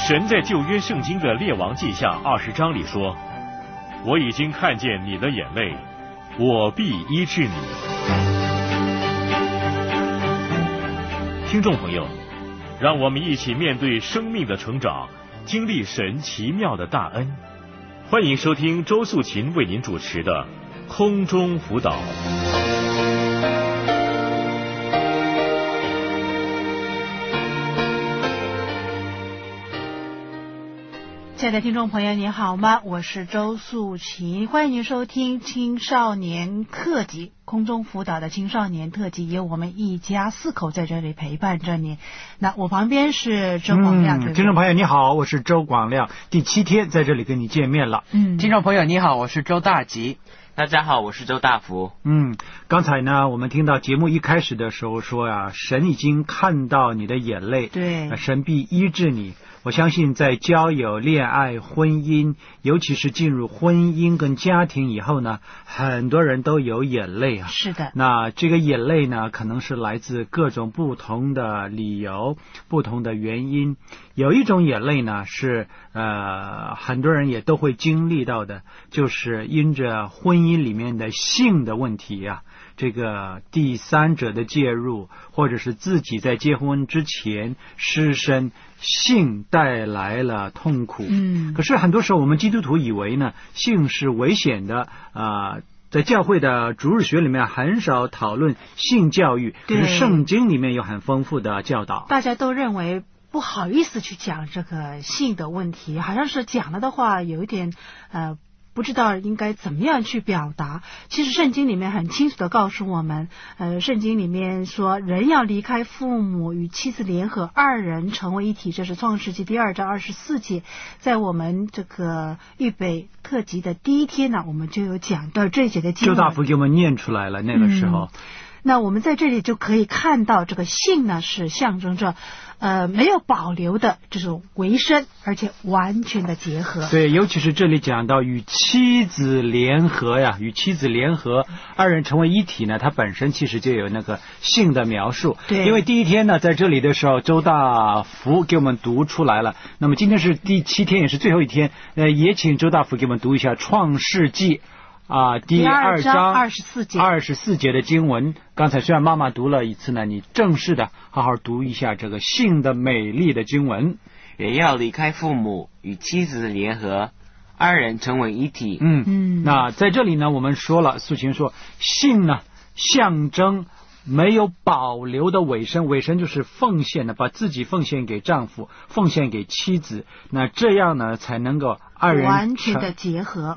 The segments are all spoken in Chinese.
神在旧约圣经的列王记下20章里说：“我已经看见你的眼泪，我必医治你。”听众朋友，让我们一起面对生命的成长，经历神奇妙的大恩。欢迎收听周素琴为您主持的空中辅导。 亲爱的听众朋友，你好吗？我是周素琴，欢迎您收听青少年特辑，空中辅导的青少年特辑，由我们一家4口在这里陪伴着你。那我旁边是周广亮，对不对？ 听众朋友你好，我是周广亮，第7天在这里跟你见面了。 听众朋友你好，我是周大吉。 大家好，我是周大福。 刚才呢，我们听到节目一开始的时候说呀，神已经看到你的眼泪， 对， 神必医治你。我相信在交友、恋爱、婚姻，尤其是进入婚姻跟家庭以后呢，很多人都有眼泪啊。 是的。 那这个眼泪呢，可能是来自各种不同的理由、不同的原因。有一种眼泪呢，是很多人也都会经历到的，就是因着婚姻里面的性的问题啊，这个第三者的介入，或者是自己在结婚之前失身，性带来了痛苦。可是很多时候我们基督徒以为呢，性是危险的在教会的主日学里面很少讨论性教育，可是圣经里面有很丰富的教导。 大家都认为不好意思去讲这个性的问题，好像是讲了的话有一点不知道应该怎么样去表达。其实圣经里面很清楚的告诉我们，圣经里面说人要离开父母，与妻子联合，2人成为一体，这是创世纪2章24节。在我们这个预备特辑的第1天呢，我们就有讲到这节的经文。 周大福给我们念出来了，那个时候那我们在这里就可以看到，这个性呢是象征着没有保留的这种为生，而且完全的结合。 对，尤其是这里讲到与妻子联合呀，与妻子联合，2人成为一体呢，它本身其实就有那个性的描述。 对， 因为第1天呢，在这里的时候，周大福给我们读出来了。那么今天是第7天，也是最后一天，也请周大福给我们读一下创世纪第2章24节的经文。刚才虽然妈妈读了一次呢，你正式的好好读一下这个性的美丽的经文。 人要离开父母，与妻子联合，2人成为一体。 那在这里呢，我们说了，素琴说性呢象征没有保留的委身，委身就是奉献的，把自己奉献给丈夫，奉献给妻子，那这样呢才能够2人完全的结合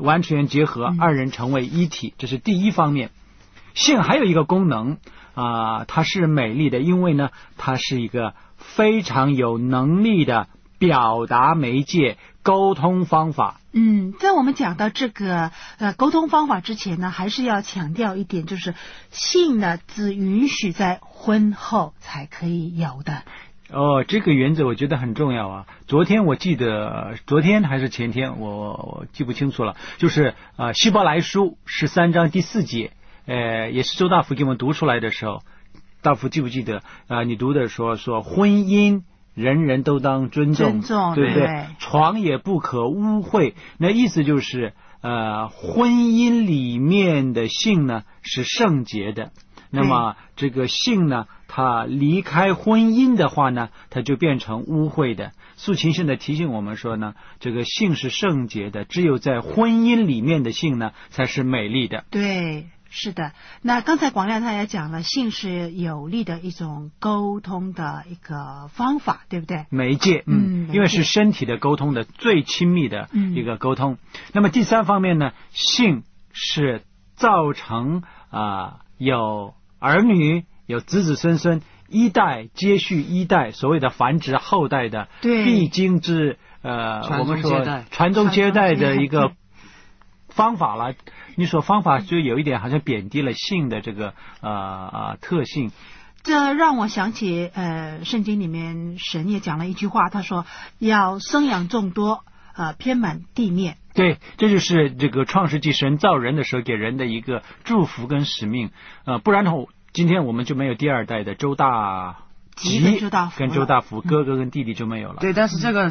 ，2人成为一体，这是第一方面。性还有一个功能它是美丽的，因为呢它是一个非常有能力的表达媒介、沟通方法。 在我们讲到这个沟通方法之前呢，还是要强调一点，就是性呢只允许在婚后才可以有的。 这个原则我觉得很重要啊。昨天还是前天，我记不清楚了，就是希伯来书13章第4节，也是周大福给我们读出来的时候，大福记不记得你读的说婚姻人人都当尊重，对不对？床也不可污秽。那意思就是婚姻里面的性呢是圣洁的，那么这个性呢它离开婚姻的话呢，它就变成污秽的。素琴现在提醒我们说呢，这个性是圣洁的，只有在婚姻里面的性呢才是美丽的。 对，是的。那刚才广亮他也讲了，性是有力的一种沟通的一个方法，对不对？ 媒介，因为是身体的沟通的最亲密的一个沟通。那么第3方面呢，性是造成有儿女，有子子孙孙，一代接续一代，所谓的繁殖后代的必经之我们说传宗接代的一个方法了。你说方法就有一点好像贬低了性的这个特性。 这让我想起圣经里面神也讲了一句话，他说要生养众多，遍满地面。 对，这就是这个创世纪神造人的时候给人的一个祝福跟使命。不然的话，今天我们就没有第2代的周大吉跟周大福，哥哥跟弟弟就没有了。 对，但是这个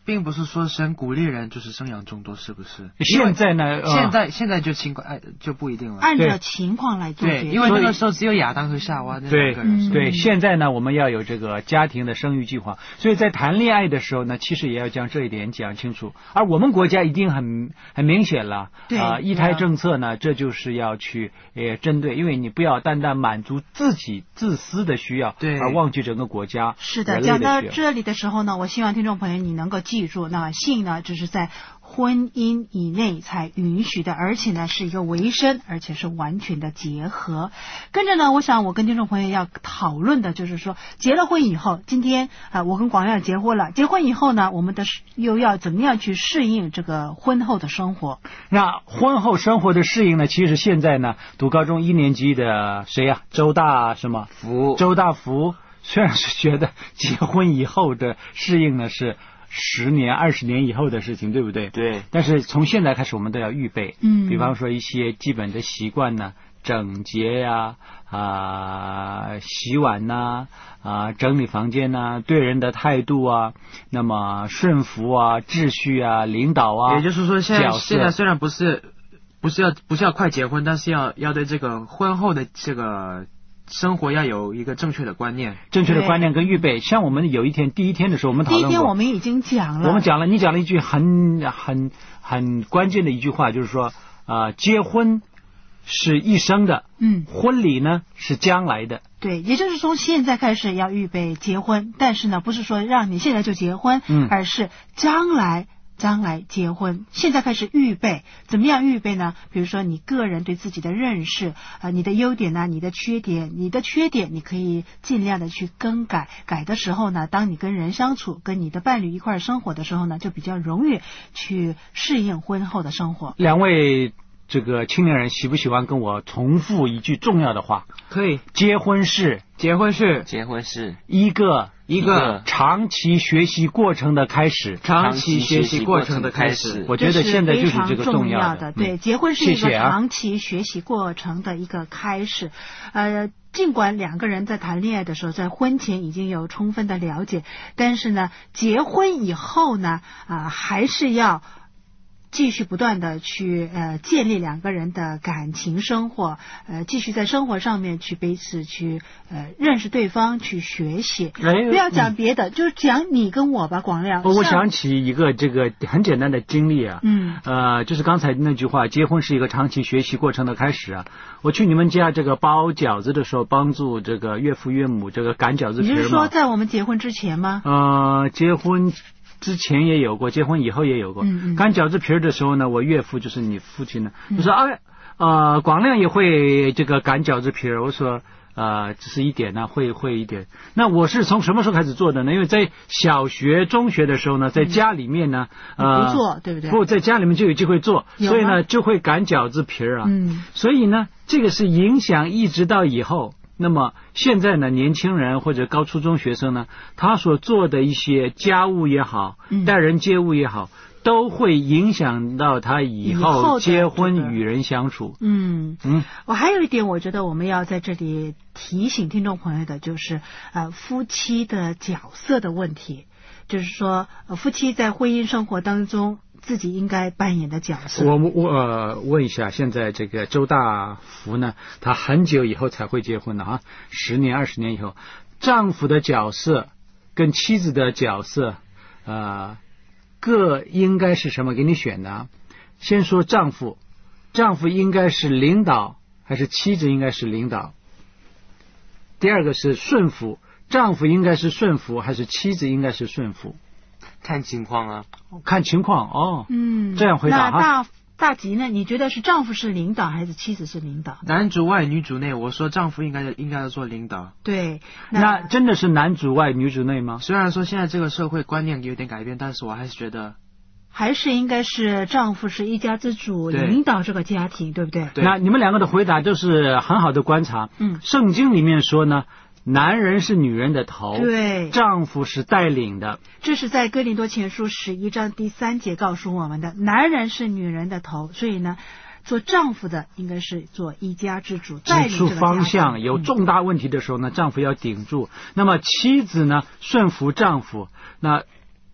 并不是说神鼓励人就是生养众多，是不是？ 现在呢？ 现在就情况就不一定了， 按照情况来做决定。 对，因为那个时候只有亚当和夏娃那两个人。 对，现在呢，我们要有这个家庭的生育计划，所以在谈恋爱的时候呢，其实也要将这一点讲清楚。而我们国家一定很明显了，一胎政策呢，这就是要去针对，因为你不要单单满足自己自私的需要，而忘记整个国家。 是的，讲到这里的时候呢，我希望听众朋友你能够记住，那性呢，只是在婚姻以内才允许的，而且呢是一个维生，而且是完全的结合。跟着呢，我想我跟听众朋友要讨论的就是说，结了婚以后，今天我跟广耀结婚了，结婚以后呢，我们的又要怎么样去适应这个婚后的生活？ 那婚后生活的适应呢，其实现在呢，读高中1年级的谁呀？周大福虽然是觉得结婚以后的适应呢是10年、20年以后的事情，对不对？ 对。 但是从现在开始，我们都要预备。比方说一些基本的习惯呢，整洁呀、洗碗呐、整理房间呐、对人的态度啊，那么顺服啊、秩序啊、领导啊。 也就是说，现在虽然不是要快结婚，但是要对这个婚后的这个生活要有一个正确的观念跟预备。像我们有一天第一天的时候，我们讨论过， 第一天我们已经讲了， 你讲了一句很关键的一句话，就是说结婚是一生的，婚礼呢是将来的。 对，也就是说现在开始要预备结婚，但是呢不是说让你现在就结婚，而是将来结婚，现在开始预备。怎么样预备呢？比如说你个人对自己的认识，你的优点呢，你的缺点你可以尽量的去更改。改的时候呢，当你跟人相处，跟你的伴侣一块生活的时候呢，就比较容易去适应婚后的生活。 两位这个青年人喜不喜欢跟我重复一句重要的话？ 可以。 结婚是一个长期学习过程的开始。我觉得现在就是这个重要的。 对，结婚是一个长期学习过程的一个开始。尽管两个人在谈恋爱的时候，在婚前已经有充分的了解，但是呢，结婚以后呢，还是要继续不断的去建立两个人的感情生活，继续在生活上面去彼此去认识对方，去学习。不要讲别的，就是讲你跟我吧，广亮。 我想起一个这个很简单的经历啊，就是刚才那句话，结婚是一个长期学习过程的开始啊。我去你们家这个包饺子的时候，帮助这个岳父岳母这个擀饺子皮嘛。 你是说在我们结婚之前吗？ 结婚之前也有过，结婚以后也有过。擀饺子皮的时候呢，我岳父就是你父亲呢，就说广亮也会这个擀饺子皮。我说只是一点呢，会一点。那我是从什么时候开始做的呢？因为在小学中学的时候呢，在家里面呢不做，对不对？ 不，在家里面就有机会做，所以呢就会擀饺子皮啊。所以呢这个是影响一直到以后。那么现在呢，年轻人或者高初中学生呢，他所做的一些家务也好，待人接物也好，都会影响到他以后结婚与人相处。 我还有一点，我觉得我们要在这里提醒听众朋友的，就是夫妻的角色的问题。就是说，夫妻在婚姻生活当中自己应该扮演的角色。 我问一下，现在这个周大福呢，他很久以后才会结婚的10年、20年以后，丈夫的角色跟妻子的角色，各应该是什么？给你选的。先说丈夫应该是领导，还是妻子应该是领导？第二个是顺服。丈夫应该是顺服，还是妻子应该是顺服？ 看情况啊。 看情况哦。这样回答那大吉呢？你觉得是丈夫是领导，还是妻子是领导？ 男主外女主内，我说丈夫应该要做领导。 对。 那真的是男主外女主内吗？ 虽然说现在这个社会观念有点改变，但是我还是觉得还是应该是丈夫是一家之主，领导这个家庭，对不对？ 对。那你们两个的回答都是很好的观察。圣经里面说呢，男人是女人的头， 对， 丈夫是带领的。 这是在哥林多前书11章第3节告诉我们的，男人是女人的头，所以呢，做丈夫的应该是做一家之主， 指出方向。有重大问题的时候呢，丈夫要顶住。那么妻子呢，顺服丈夫。那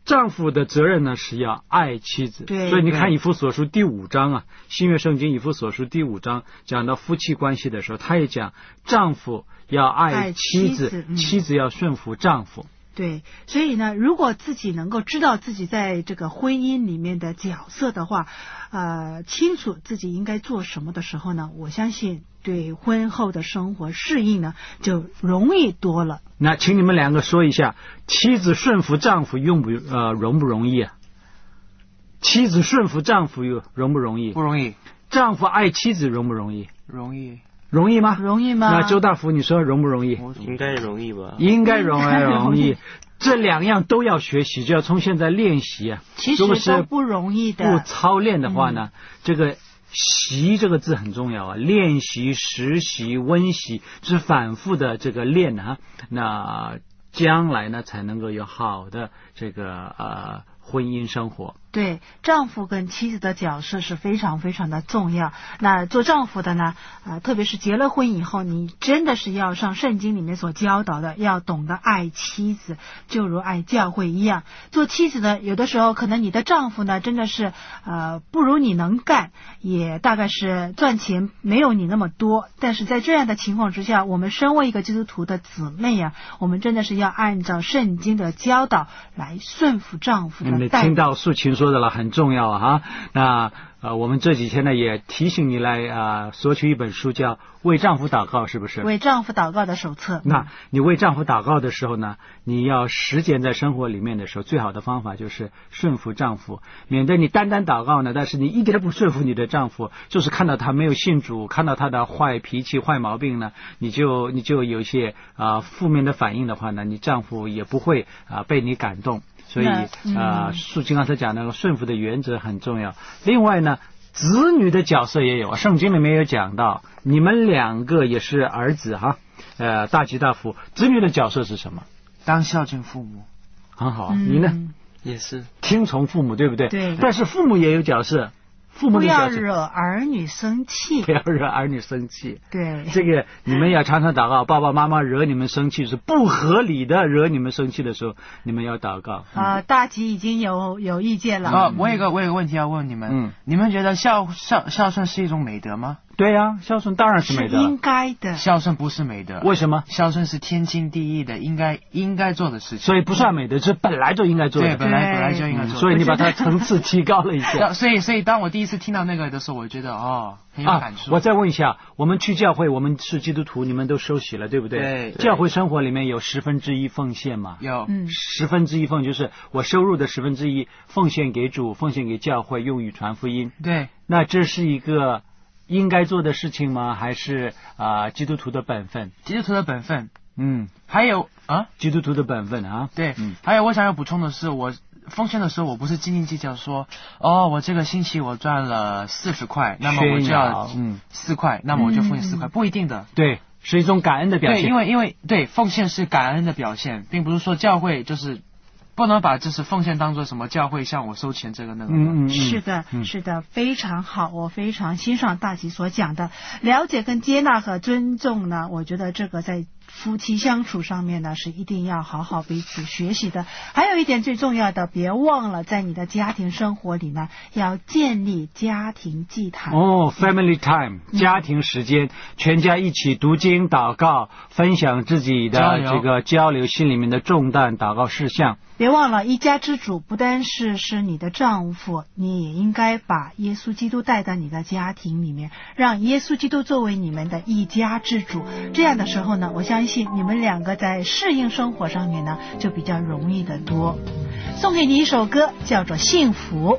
丈夫的责任呢是要爱妻子， 对， 所以你看以弗所书第5章啊，新约圣经以弗所书第5章讲到夫妻关系的时候，他也讲丈夫要爱妻子，妻子要顺服丈夫。 对，所以呢，如果自己能够知道自己在这个婚姻里面的角色的话，清楚自己应该做什么的时候呢，我相信对婚后的生活适应呢就容易多了。 那请你们两个说一下，妻子顺服丈夫容不容易啊？妻子顺服丈夫容不容易？ 不容易。 丈夫爱妻子容不容易？ 容易。 容易吗？ 容易吗？ 那周大福你说容不容易？ 应该容易吧？ 应该容易。这2样都要学习，就要从现在练习啊。 其实都不容易的。 不操练的话呢，这个习这个字很重要啊，练习、实习、温习，就是反复的这个练啊，那将来呢才能够有好的这个婚姻生活。 对，丈夫跟妻子的角色是非常非常的重要。那做丈夫的呢，特别是结了婚以后，你真的是要像圣经里面所教导的，要懂得爱妻子，就如爱教会一样。做妻子的，有的时候可能你的丈夫呢，真的是不如你能干，也大概是赚钱没有你那么多。但是在这样的情况之下，我们身为一个基督徒的姊妹啊，我们真的是要按照圣经的教导来顺服丈夫的带领。 你听到素琴说的了，很重要啊！那我们这几天呢也提醒你来索取一本书，叫《为丈夫祷告》，是不是？ 为丈夫祷告的手册。 那你为丈夫祷告的时候呢，你要实践在生活里面的时候，最好的方法就是顺服丈夫，免得你单单祷告呢，但是你一点都不顺服你的丈夫，就是看到他没有信主，看到他的坏脾气、坏毛病呢，你就有一些负面的反应的话呢，你丈夫也不会被你感动。所以素琴刚才讲那个顺服的原则很重要。另外呢，子女的角色也有，圣经里面有讲到，你们2个也是儿子哈，大吉大夫。子女的角色是什么？ 当孝敬父母。 很好，你呢？ 也是听从父母，对不对？ 对。 但是父母也有角色。父母的角色不要惹儿女生气， 不要惹儿女生气。 对， 这个你们要常常祷告，爸爸妈妈惹你们生气是不合理的，惹你们生气的时候，你们要祷告。 大吉已经有意见了。 我有个问题要问你们，你们觉得孝顺是一种美德吗？ 对呀，孝顺当然是美德， 是应该的。 孝顺不是美德， 为什么？ 孝顺是天经地义的，应该做的事情， 所以不算美德，这本来就应该做的。 对，本来就应该做的。 所以你把它层次提高了一下。 所以当我第一次听到那个的时候，我觉得很有感触。 我再问一下，我们去教会，我们是基督徒，你们都受洗了，对不对？ 对。 教会生活里面有1/10奉献吗？ 有。 1/10奉就是我收入的1/10奉献给主，奉献给教会，用于传福音。 对。 那这是一个应该做的事情吗？还是基督徒的本分？ 基督徒的本分。 还有基督徒的本分啊。 对。还有我想要补充的是，我奉献的时候，我不是斤斤计较说，我这个星期我赚了40块，那么我就要4块，那么我就奉献4块，不一定的。 对，是一种感恩的表现。 对，因为对奉献是感恩的表现，并不是说教会就是不能把就是奉献当做什么教会向我收钱这个那个。 是的，非常好，我非常欣赏大吉所讲的了解跟接纳和尊重呢，我觉得这个在夫妻相处上面呢是一定要好好彼此学习的。还有一点最重要的，别忘了在你的家庭生活里呢要建立家庭祭坛。 family time， 家庭时间，全家一起读经祷告，分享自己的这个交流心里面的重担祷告事项。 别忘了一家之主不单是你的丈夫，你也应该把耶稣基督带到你的家庭里面，让耶稣基督作为你们的一家之主。这样的时候呢，我相信你们2个在适应生活上面呢就比较容易得多。送给你一首歌，叫做《幸福》。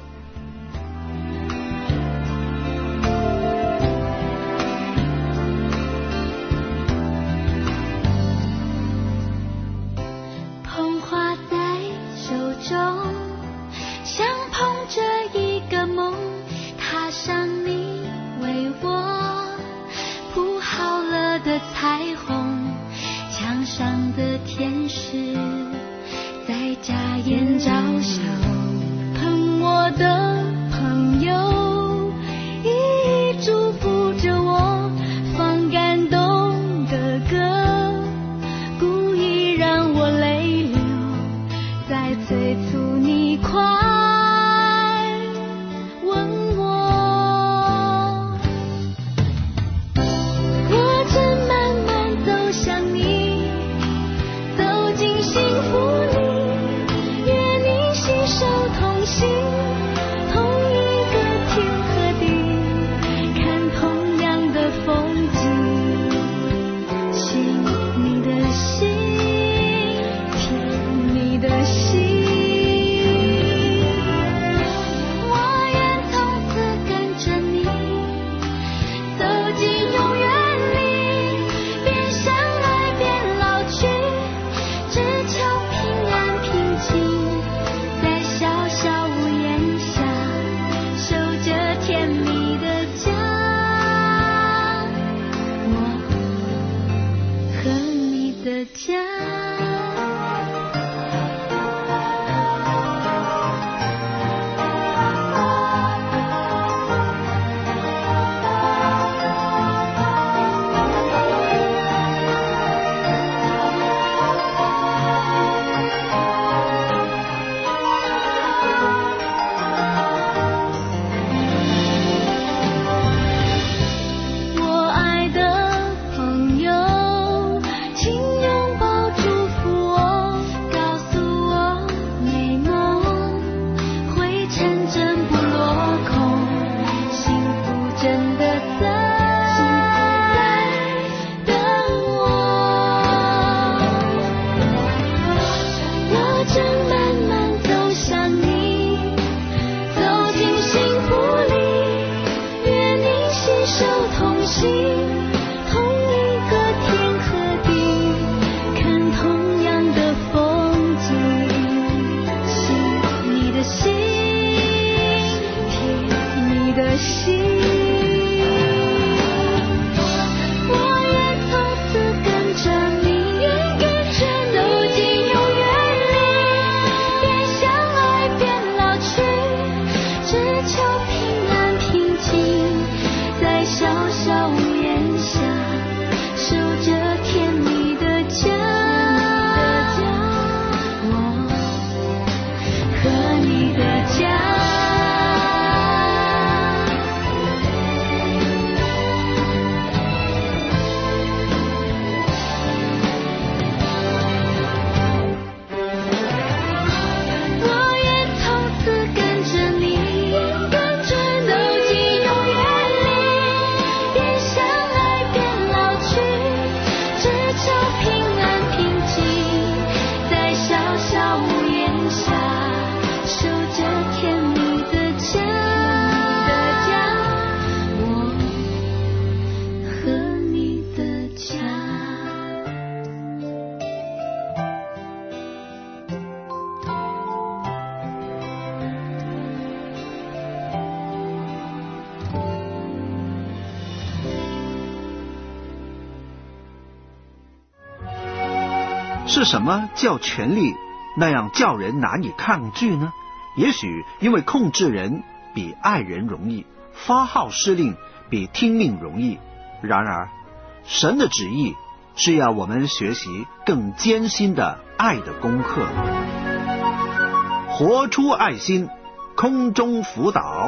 像捧着一个梦，踏上你为我铺好了的彩虹，墙上的天使在家宴照笑，疼我的朋友一一祝福着我，放感动的歌故意让我泪流，在催促你是什么叫权力那样叫人难以抗拒呢？也许因为控制人比爱人容易，发号施令比听命容易。然而，神的旨意是要我们学习更艰辛的爱的功课，活出爱心，空中辅导。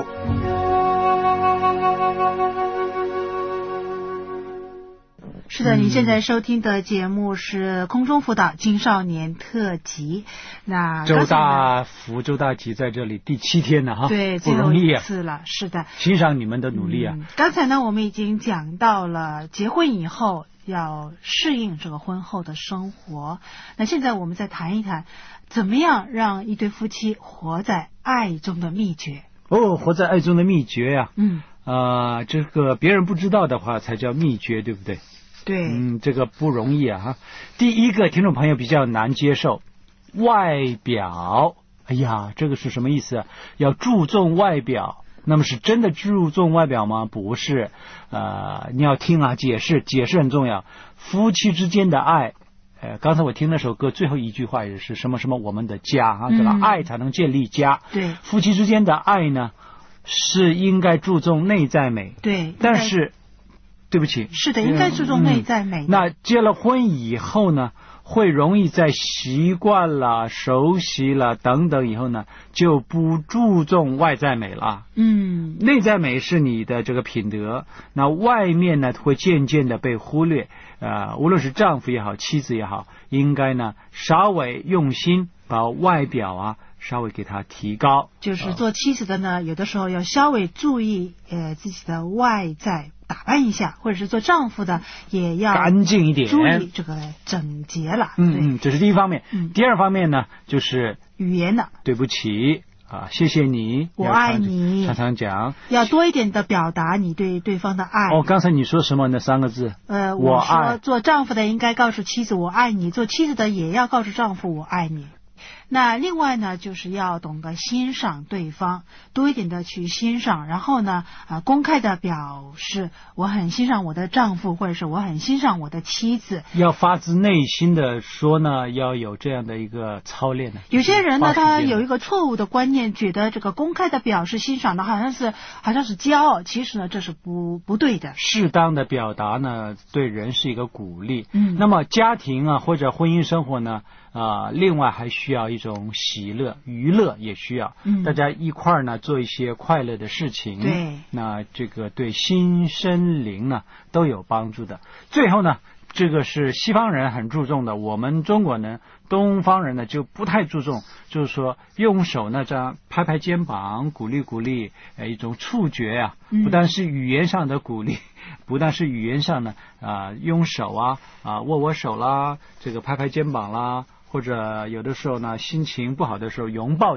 是的，你现在收听的节目是空中辅导青少年特辑。那周大福、周大吉在这里第7天了哈， 对， 不容易啊， 最后一次了，是的， 欣赏你们的努力啊。 刚才呢，我们已经讲到了结婚以后要适应这个婚后的生活。那现在我们再谈一谈，怎么样让一对夫妻活在爱中的秘诀。 哦，活在爱中的秘诀呀，这个别人不知道的话才叫秘诀，对不对？ 对， 这个不容易啊哈。第一个，听众朋友比较难接受，外表。哎呀，这个是什么意思啊？要注重外表，那么是真的注重外表吗？不是，你要听啊，解释很重要。夫妻之间的爱，刚才我听那首歌最后一句话也是什么什么我们的家啊，对吧？爱才能建立家。 对， 夫妻之间的爱呢，是应该注重内在美。 对， 但是。对不起， 是的，应该注重内在美。 那结了婚以后呢，会容易在习惯了、熟悉了等等以后呢，就不注重外在美了。内在美是你的这个品德，那外面呢会渐渐的被忽略。无论是丈夫也好，妻子也好，应该呢稍微用心把外表啊稍微给它提高。 就是做妻子的呢，有的时候要稍微注意自己的外在。打扮一下，或者是做丈夫的也要干净一点， 注意这个整洁了。 这是第一方面。第二方面呢，就是语言的。 对不起啊，谢谢你， 我爱你， 常常讲， 要多一点的表达你对对方的爱。 刚才你说什么那3个字？ 我说做丈夫的应该告诉妻子我爱你，做妻子的也要告诉丈夫我爱你。那另外呢，就是要懂得欣赏对方，多一点的去欣赏，然后呢，公开的表示我很欣赏我的丈夫，或者是我很欣赏我的妻子。 要发自内心的说呢，要有这样的一个操练呢。 有些人呢，他有一个错误的观念，觉得这个公开的表示欣赏的好像是骄傲，其实呢，这是不对的。 适当的表达呢，对人是一个鼓励。那么家庭啊或者婚姻生活呢，另外还需要一种喜乐、娱乐也需要，大家一块儿呢做一些快乐的事情。 对， 那这个对心身灵呢都有帮助的。最后呢，这个是西方人很注重的，我们中国呢，东方人呢就不太注重，就是说用手呢这样拍拍肩膀，鼓励鼓励，一种触觉呀，不但是语言上的鼓励，不但是语言上呢用手握握手啦，这个拍拍肩膀啦。或者有的时候呢，心情不好的时候拥抱一下，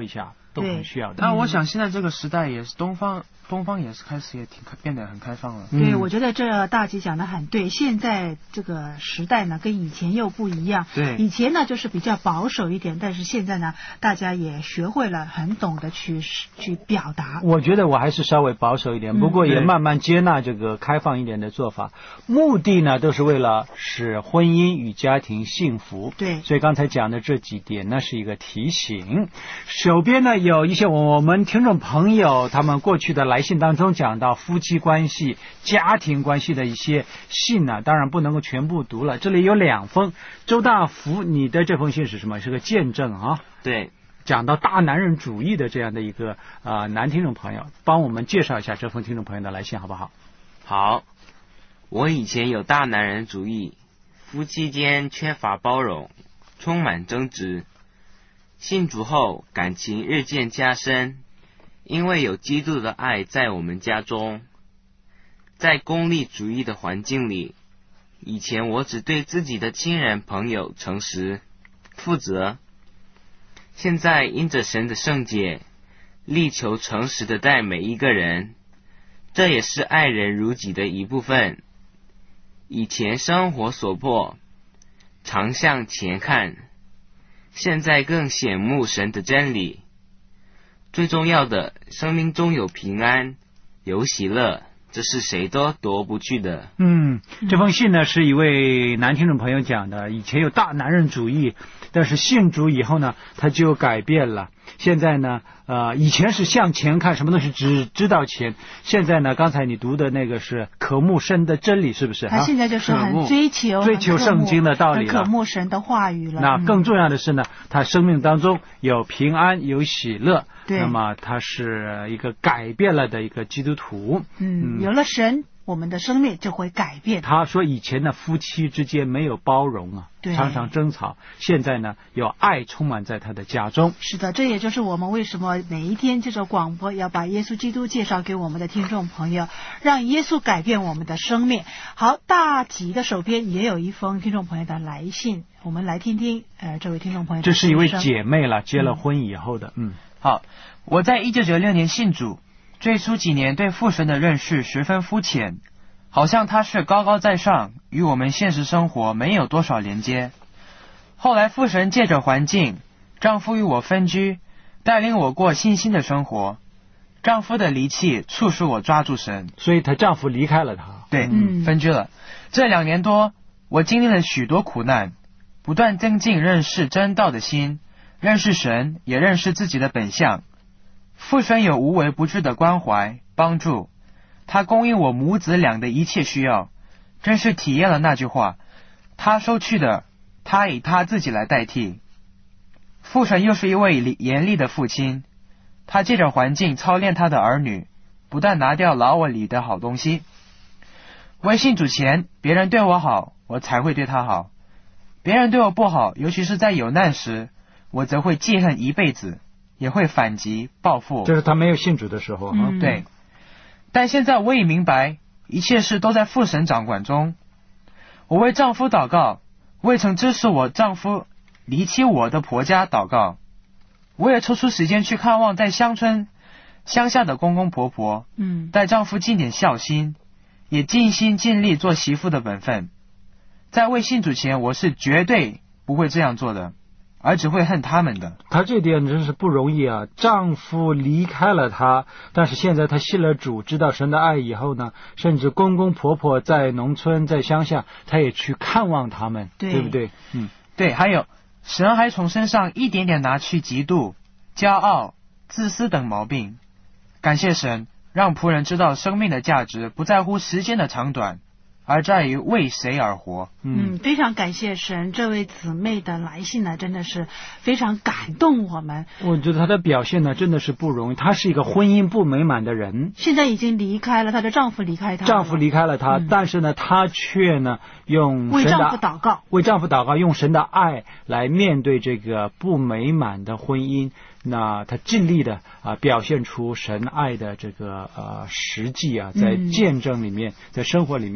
都很需要的。 那我想现在这个时代也是东方也是开始也变得很开放了。 对，我觉得这大吉讲得很对。现在这个时代呢，跟以前又不一样。 对， 以前呢就是比较保守一点，但是现在呢，大家也学会了很懂得去表达。 我觉得我还是稍微保守一点，不过也慢慢接纳这个开放一点的做法。目的呢，都是为了使婚姻与家庭幸福。 对， 所以刚才讲的这几点呢，是一个提醒。手边呢有一些我们听众朋友他们过去的来信当中讲到夫妻关系、家庭关系的一些信呢，当然不能够全部读了。这里有2封。周大福，你的这封信是什么？是个见证啊。 对， 讲到大男人主义的这样的一个男听众朋友，帮我们介绍一下这封听众朋友的来信好不好？ 好，我以前有大男人主义，夫妻间缺乏包容，充满争执。信主后，感情日渐加深，因为有基督的爱在我们家中。在功利主义的环境里，以前我只对自己的亲人朋友诚实负责，现在因着神的圣洁，力求诚实的待每一个人，这也是爱人如己的一部分。以前生活所迫，常向前看，现在更羡慕神的真理。最重要的，生命中有平安，有喜乐，这是谁都夺不去的。 这封信呢是一位男听众朋友讲的，以前有大男人主义，但是信主以后呢，他就改变了。现在呢，以前是向前看，什么东西只知道钱。现在呢，刚才你读的那个是渴慕神的真理，是不是？ 他现在就是很追求圣经的道理了， 渴慕神的话语了。 那更重要的是呢，他生命当中有平安，有喜乐。 对， 那么他是一个改变了的一个基督徒。 有了神，我们的生命就会改变。 他说以前的夫妻之间没有包容啊，常常争吵，现在呢有爱充满在他的家中。 是的，这也就是我们为什么每一天这种广播要把耶稣基督介绍给我们的听众朋友，让耶稣改变我们的生命。好，大吉的手边也有一封听众朋友的来信，我们来听听这位听众朋友的。 这是一位姐妹了，结了婚以后的。 好，我在1996年信主，最初几年对父神的认识十分肤浅，好像他是高高在上，与我们现实生活没有多少连接。后来父神借着环境，丈夫与我分居，带领我过信心的生活。丈夫的离弃促使我抓住神， 所以她丈夫离开了她。 对，分居了。这2年多，我经历了许多苦难，不断增进认识真道的心，认识神，也认识自己的本相。父神有无微不至的关怀帮助，他供应我母子俩的一切需要，真是体验了那句话，他收去的，他以他自己来代替。父神又是一位严厉的父亲，他借着环境操练他的儿女，不但拿掉老我里的好东西。为信主前，别人对我好，我才会对他好；别人对我不好，尤其是在有难时，我则会记恨一辈子，也会反击报复。 这是他没有信主的时候。 对。但现在我已明白，一切事都在父神掌管中。我为丈夫祷告，未曾支持我丈夫离弃我的婆家祷告。我也抽出时间去看望在乡下的公公婆婆，带丈夫尽点孝心，也尽心尽力做媳妇的本分。在未信主前，我是绝对不会这样做的，而只会恨他们的。 她这点真是不容易啊！丈夫离开了她，但是现在她信了主，知道神的爱以后呢，甚至公公婆婆在农村在乡下，她也去看望他们， 对不对？ 对。还有神还从身上一点点拿去嫉妒、骄傲、自私等毛病。感谢神，让仆人知道生命的价值不在乎时间的长短，而在于为谁而活。 非常感谢神，这位姊妹的来信呢，真的是非常感动我们。 我觉得她的表现呢，真的是不容易。她是一个婚姻不美满的人， 现在已经离开了，她的丈夫离开她，但是呢，她却呢用为丈夫祷告， 用神的爱来面对这个不美满的婚姻。那他尽力的表现出神爱的这个实际在见证里面，在生活里面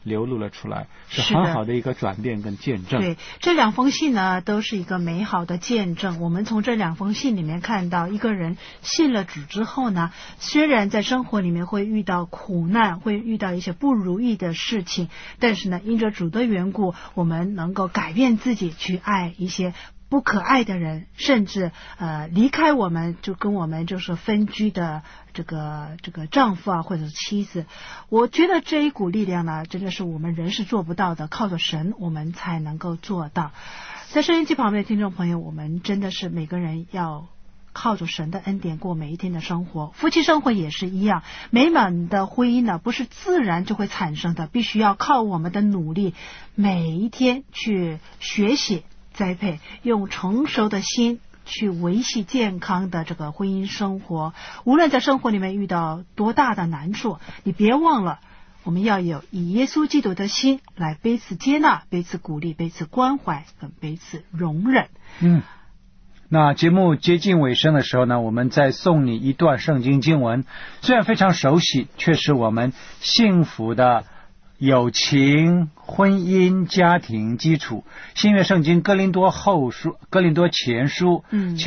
流露了出来，是是的很好的一个转变跟见证。 对，这2封信呢，都是一个美好的见证。我们从这2封信里面看到，一个人信了主之后呢，虽然在生活里面会遇到苦难，会遇到一些不如意的事情，但是呢，因着主的缘故，我们能够改变自己，去爱一些不可爱的人，甚至离开我们，就跟我们就是分居的这个丈夫啊，或者是妻子。我觉得这一股力量呢，真的是我们人是做不到的，靠着神我们才能够做到。在收音机旁边的听众朋友，我们真的是每个人要靠着神的恩典过每一天的生活。夫妻生活也是一样，美满的婚姻呢，不是自然就会产生的，必须要靠我们的努力，每一天去学习栽培，用成熟的心去维系健康的这个婚姻生活。无论在生活里面遇到多大的难处，你别忘了，我们要有以耶稣基督的心来彼此接纳、彼此鼓励、彼此关怀跟彼此容忍。 那节目接近尾声的时候呢，我们再送你一段圣经经文，虽然非常熟悉，却是我们幸福的友情、婚姻、家庭基础。新约圣经哥林多前书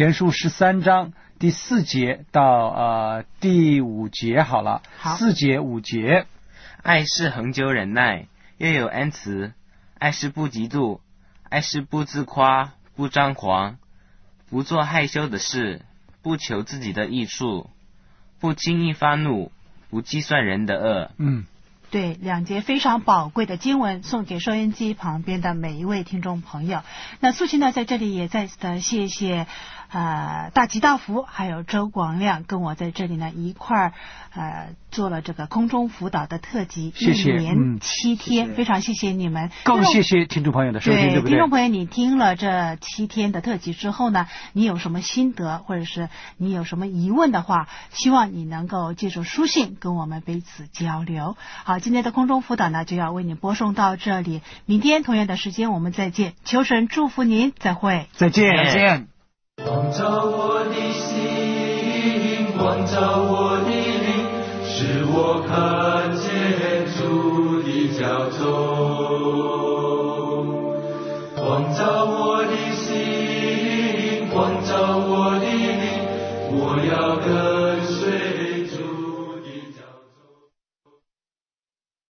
13章第4节到第5节好了。 好 ，4节5节。 爱是恒久忍耐，又有恩慈；爱是不嫉妒，爱是不自夸，不张狂，不做害羞的事，不求自己的益处，不轻易发怒，不计算人的恶。 对，2节非常宝贵的经文送给收音机旁边的每一位听众朋友。那素琴呢，在这里也再次的谢谢大吉大福还有周广亮跟我在这里呢一块做了这个空中辅导的特辑， 谢谢 1年7天，非常谢谢你们， 更谢谢听众朋友的收听，对不对？ 听众朋友，你听了这7天的特辑之后呢，你有什么心得，或者是你有什么疑问的话，希望你能够借助书信跟我们彼此交流。好，今天的空中辅导呢就要为你播送到这里，明天同样的时间我们再见，求神祝福您，再会， 再见。 再见。 光照我的心，光照我的灵，使我看见主的教宗。光照我的心，光照我的灵，我要跟随